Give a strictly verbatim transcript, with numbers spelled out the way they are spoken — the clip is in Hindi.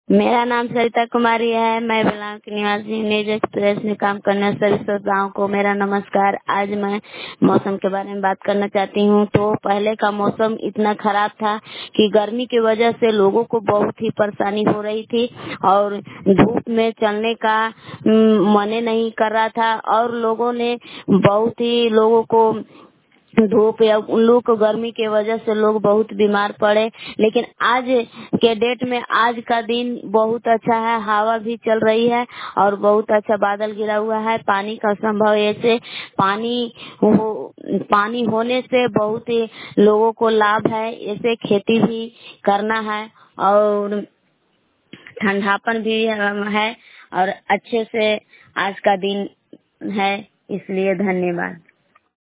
मेरा नाम सरिता कुमारी है। मैं बेलांग की निवासी। न्यूज एक्सप्रेस में काम करने सभी श्रोताओं को मेरा नमस्कार। आज मैं मौसम के बारे में बात करना चाहती हूँ। तो पहले का मौसम इतना खराब था कि गर्मी की वजह से लोगों को बहुत ही परेशानी हो रही थी और धूप में चलने का मन नहीं कर रहा था और लोगों ने बहुत ही लोगों को धूप या उन लोग को गर्मी के वजह से लोग बहुत बीमार पड़े। लेकिन आज के डेट में आज का दिन बहुत अच्छा है। हवा भी चल रही है और बहुत अच्छा बादल गिरा हुआ है। पानी का संभव ऐसे पानी हो पानी होने से बहुत ही लोगों को लाभ है। ऐसे खेती भी करना है और ठंडापन भी है और अच्छे से आज का दिन है। इसलिए धन्यवाद।